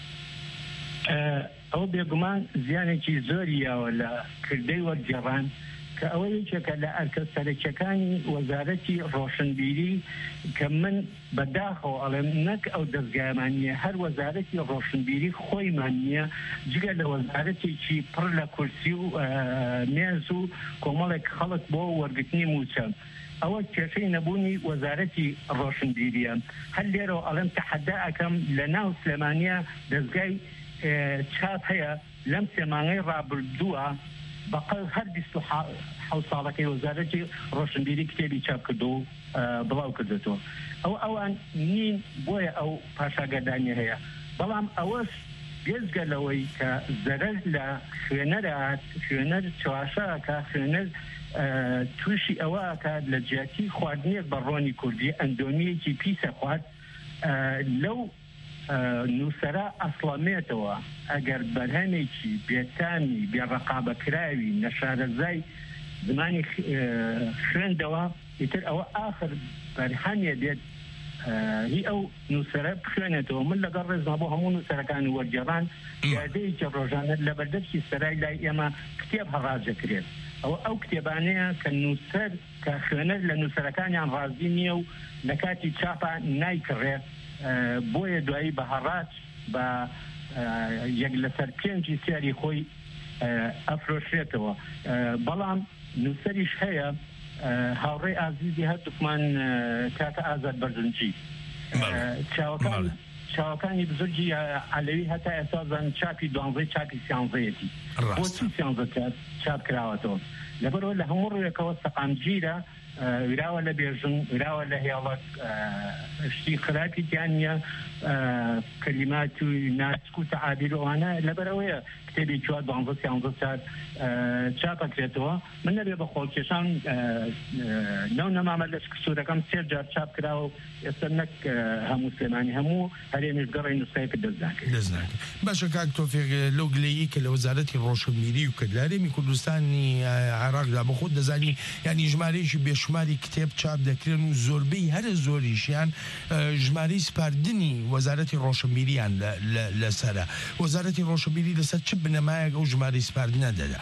ئەو بێگومان زیانێکی زۆریەوە لە کردەی وەرگێڕان کە ئەوە یەکێکە لە ئەرکە سەرەکیەکانی وەزارەتی ڕۆشنبیری کە من بەداخەوە ئەڵێم نەک ئەو دەستگایمانیە هەر وەزارەتی ڕۆشنبیری خۆیمان نییە جگە لە وەزارەتێکی پڕ لە کورسی و مێز و کۆمەڵێک خەڵک بۆ وەرگرتنی موچە ئەوە کێشەی نەبوونی وەزارەتی ڕۆشنبیریە هەر لێرەوە ئەڵێم تەحەدا ئەەکەم لە ناو سلێمانیە دەستگای چاپ هەیە لەم سێمانگەی ڕابردووە بەقەل هەر 27 ساڵەکەی وەزارەتی ڕۆشنبیری کتێبی چاپ کردو و بڵاو کردێتەوە ئەوان نین بۆیە ئەو پاشاگەدانی هەیە بەڵام ئەوەش بێزگە لەوەی کە زەرەر لە خوێنەر چواشەکە خوێنەر تووشی ئەوەکە لە جیاتی خواردنیەک بە ڕۆنی کوردی ئەندۆمیەکی پیسە خوارد لەو نووسرا ئەسڵامێتەوە ئەگەر بەرهەمێکی بێتامی بێڕەقابەکراوی نەشارەزای زمانی خوێندەوە ئیتر ئەوە ئاخر بەرهەمێ بێت هی ئەو نووسرە بخوێنێتەوە من لەگەڵ ڕێزما بۆ هەموو نووسەرەکانی وەرگێڕان یادەیەکی ڕۆژانە لە بەردەستی سەرای لای ئێمە کتێب هەڕاجەکرێت ئەو کتێبانەیە کە نووسەر کە خوێنەر لە نووسەرەکانیان ڕازی نییە و لە کاتی چاپە نایکڕێت بۆیە دوایی بە هەڕات بە یەک لەسەر 5 سیاری خۆی ئەفرۆشێتەوە بەڵام نووسەریش هەیە هاوڕێی ئازیزی هەردووکمان کاکە ئازاد بەرزنجی چاوەکانی بزرگی عەلەوی هەتا ئێستا زان چاپی 12 چاپی 13ەتی بۆچی 13 چاپ کراوەتەوە لەبەرەوە لە هەموو ڕوویەکەوە سەقامگیرە وراوە لە بێژن وراوە لە هێڵک شتی خراپی تیانە کەلیمات و ناسک و تەعابیر ئەوانە لەبەرەوەیە کتێبی 12 چاپەکرێتەوە من نەبێ بە خۆڵکێشان نەو نەمامە لە سوورەکەم 3 جار چاپ کراوە و ئێستا نەک هەموو سلێمانی هەموو هەرێمیش گەڕی نووسایەکە دەستناکرێت باشە کاک تۆفیق لەو گلەیی کە لە وەزارەتی ڕۆشنبیری و کرد لە هەرێمی کوردستانی عێراقدا بە خۆت دەزانی یعنی ژمارەیەکی بێشماری کتێب چاپ دەکرێن و زۆربەی هەرە زۆریشیان ژمارەی سپاردنی وەزارەتی ڕۆشنبیریان لەسەرە وەزارەتی ڕۆشنبیری لەسەر چ بنەمایەک ئەو ژمارەی سپاردنە دەدا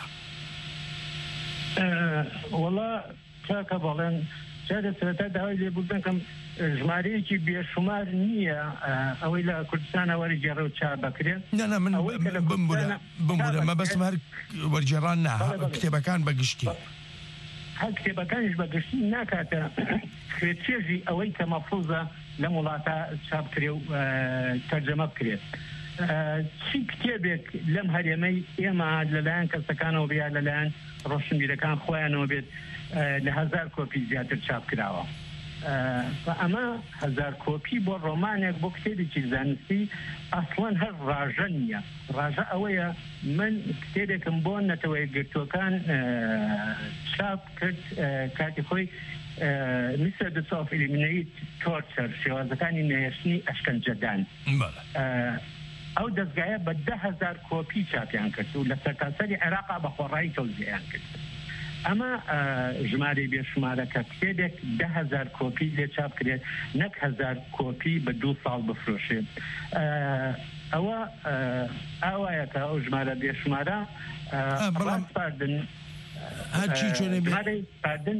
وەڵا چاکە بەڵێن جارە سەرەتا داوای لێبوردنکەم ژمارەیەکی بێشمار نییە ئەوەی لە کوردستانە وەرگێڕە و چاپ بکرێت من بمبورە مەبەستم هەر وەرگێڕان نا کتێبەکان بەگشتی هەر کتێبەکانیش بەگشتی ناکاتە خوێچێژی ئەوەی کە مەفروزە لە وڵاتە چاپ کرێ و تەرجەمە بکرێت چی کتێبێک لەم هەرێمەی ئێمە لەلایەن کەسەکانەوە بیا لەلایەن ڕۆشنبیرەکان خۆیانەوە بێت لە 1000 کۆپی زیاتر چاپ کراوە ئەمە 1000 کۆپی بۆ ڕۆمانێک بۆ کتێبێکی زانستی ئەسڵەن هەر ڕاژە نییە ڕاژە ئەوەیە من کتێبێکم بۆ نەتەوەی گرتوەکان چاپ کرد کاتی خۆی methods of eliminate torture شێوازەکانی نەهێشتنی ئەشکەنجەدان ئەو دەستگایە بە 10,000 کۆپی چاپیان کرد و لە سەرتاسەری عێراقا بە خۆڕایی تەوزیعیان کرد ئەمە ژمارەی بێشمارە کە کتێبێک 10,000 کۆپی لێ چاپ کرێت نەک 1000 کۆپی بە 2 ساڵ بفرۆشێت ئەوە ئاوایە کە ئەو ژمارە بێشمارە ڕاستپاردن هەرچی چۆنێ پاردن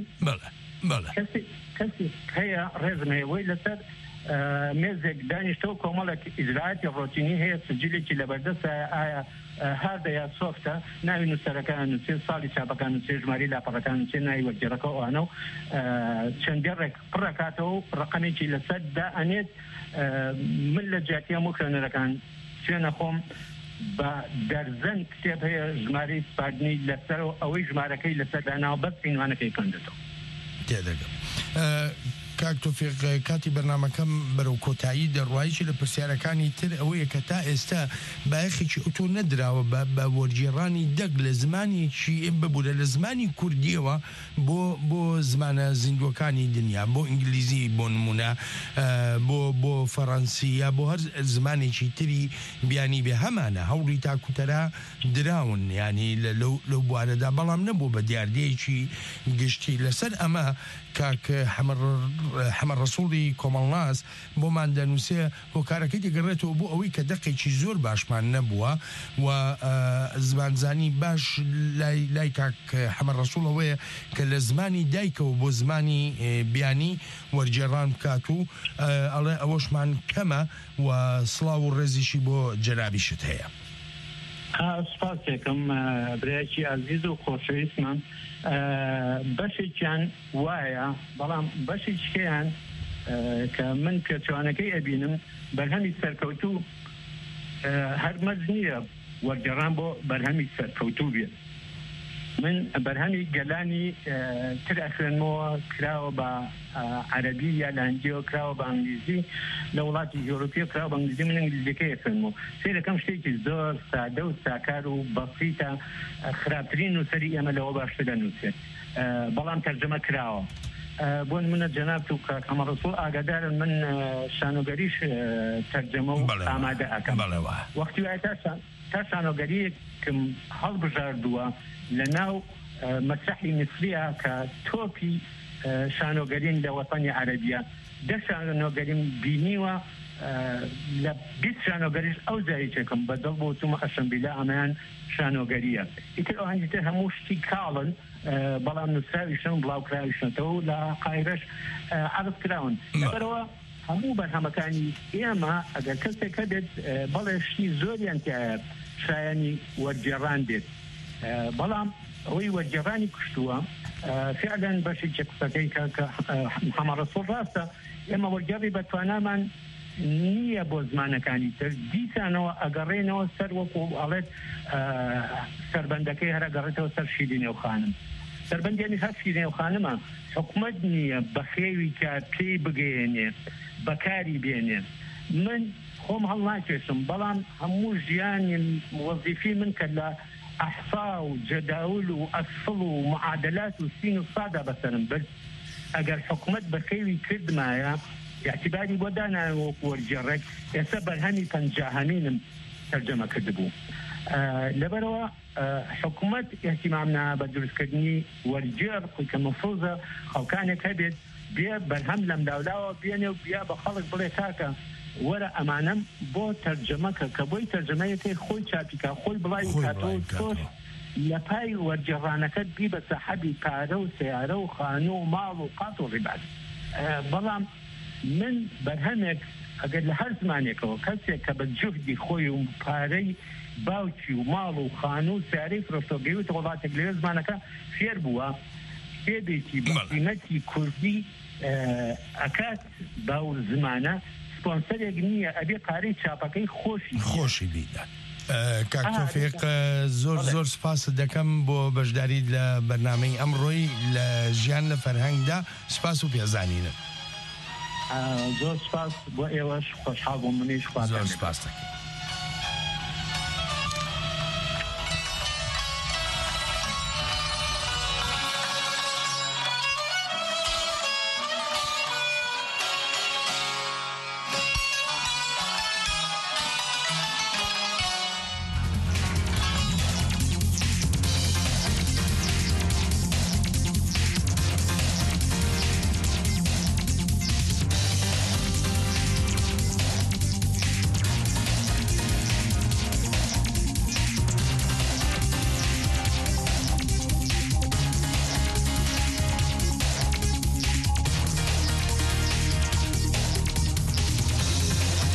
کەسی هەیە ڕێزم هەیەوەی لەسەر مێزێک دانیشتەوە کۆمەڵێک ئیجراعاتی ڕۆتینی هەیە سجلێکی لەبەردەستە ئایا هاردە یا سۆفتە ناوی نووسەرەکان نووسێ ساڵی چاپەکان نووسێ ژماری لاپەڕەکان نووسێ ناوی وەرگێڕەکە ئەوانە و چەندێڕێک پڕەکاتەوە و ڕقەمێکی لەسەر دائەنێت من لە جیاتی هەموو خوێنەرەکان سوێنە خۆم بە دەرزەن کتێب هەیە ژمارەی سپاردنی لەسەر و ئەوەی ژمارەکەی لەسەر داناوە بەس عنوانەکەی کەندێتەوە تێدەگەم کاک تۆفیق کاتی بەرنامەکەم بەرەو کۆتایی دەڕوایشی لە پرسیارەکانی تر ئەوەیە کە تا ئێستا بایەخێکی ئۆتۆ نەدراوە بە وەرگێڕانی دەگ لە زمانێکی ببوورە لە زمانی کوردیەوە بۆ زمانە زیندوەکانی دنیا بۆ ئینگلیزی بۆ نمونە بۆ فەڕەنسیە بۆ هەر زمانێکی تری بیانی بێ هەمانە هەوڵی تاکوتەرا دراون ینی لەو بوارەدا بەڵام نەبوو بە دیاردەیەکی گشتی لەسەر ئەمە کاک حەمەد ڕەسوڵی کۆمەڵناس بۆمان دەنووسێ هۆکارەکەی دەگەڕێتەوە بۆ ئەوەی کە دەقێکی زۆر باشمان نەبووە و زمانزانی باش لای کاک حەمەد ڕەسوڵەوەیە کە لە زمانی دایکەوە بۆ زمانی بیانی وەرگێڕان بکات و ئەڵێ ئەوەشمان کەمە و سڵاو و ڕێزیشی بۆ جەنابیشت هەیە. سپاسێکم برایکی عزیز و خۆشەویستمان بەشێکیان وایە بەڵام بەشێکیان کە من پێچوانەکەی ئەبینم بەرهەمی سەرکەوتوو هەرمەز نییە وەرگێڕان بۆ بەرهەمی سەرکەوتوو بێت. من بەرهەمی گەلانی تر ئەخوێنمەوە کراوە بە عەرەبی یا لەهەندیەوە کراوە بە ئەنگلیزی لە وڵاتی یۆرۆپیە کراوە بە ئەنگلیزی من ئەنگلیزیەکەی ئەخوێنمەوە سێرەکەم شتێکی زۆر سادە و ساکار و بەسیتە خراپترین نووسەری ئێمە لەوە باشتر دەنووسێت بەڵام تەرجەمە کراوە بۆ منە جەناب و کاک حەمەد ڕەسوڵ ئاگادارن من شانۆگەریش تەرجەمە و ئامادە ئەکەم وەختی وایە تا شانۆگەریەکم هەڵبژاردووە لە ناو مەسرحی میسریە کە تۆپی شانۆگەرین لە وەتانی عەرەبیە 10 شانۆگەریم بینیوە لە 20 شانۆگەریش ئەو جاییچێکم بەدڵ بۆ تومە ئەشەمبیلا ئەمەیان شانۆگەریە ئیتر ئەوهەنگی تر هەموو شتی کاڵن بەڵام نووسراویشن بڵاوکراویشنەوە و لە قایرەش عەرض کراون لەبەرەوە هەموو بەرهەمەکانی ئێمە ئەگەر کەسێک هەبێت بەڵێ شتی زۆریان تایە شایانی وەرگێڕان دێت بەڵام ئەوەی وەرگێڕانی کوشتووە فعلا بەشێکی قسەکەی کە حەمەد ڕەسوڵ ڕاستە ئێمە وەرگێڕی بەتوانامان نییە بۆ زمانەکانی تر دیسانەوە ئەگەڕێنەوە سەر وەکو ئەڵێت سەربەندەکەی هەر ئەگەڕێتەوە سەر شیرینێوخانم سەربەندیانی هەر شیرینێوخانمە حکومەت نییە بە خێوی کە پێی بگەێنێ بەکاری بێنێ من خۆم هەڵ ناکێشم بەڵام هەموو ژیانی وەزیفی من کە لە ئەحسا و جەداول و ئەسفڵ و معادلات و سین و سادا بەسەرم برد ئەگەر حکومەت بە خێوی کردمایە اعتباری بۆ داناوە وەرگێڕێک ئێستا بەرهەمی پەنجاهەمینم تەرجەمە کردبوو لەبەرەوە حکومەت احتیمامنا بە دروستکردنی وەرگێڕ کە مەفروضە خەڵکانێک هەبێت بێ بەرهەم لەم لاولاوە بێنێ و بیا بە خەڵک بڵێ کاکە وەرە ئەمانەم بۆ تەرجەمەکە کە بۆی تەرجەمەیەکەی خۆی چاپیکە خۆی بڵای کاتەوە تۆش لە پای وەرگێڕانەکەت بی بە سەحەبی پارە و سیارە و خانوو و ماڵ و قات و ڕیبات بەڵام من بەرهەمێک ئەگەر لە هەر زمانێکەوە کەسێک کە بە جوهدی خۆی و پارەی باوکی و ماڵ و خانوو و سیارەی فرۆشتۆگەیوتە وڵاتێک لەوێ زمانەکە فێر بووە کتێبێکی بەقیمەتی کوردی ئەکات باو زمانە سپۆنسەرێک نییە ئەبێ پارەی چاپەکەی خۆشی بیدات. کاک تۆفیق زۆر سپاس دەکەم بۆ بەشداریت لە بەرنامەی ئەمڕۆی لە ژیان لە فەرهەنگدا سپاس و پێزانینە زۆر سپاس بۆ ئێوەش خۆشحاڵ بووم منیش زۆر سپاس دەکەم.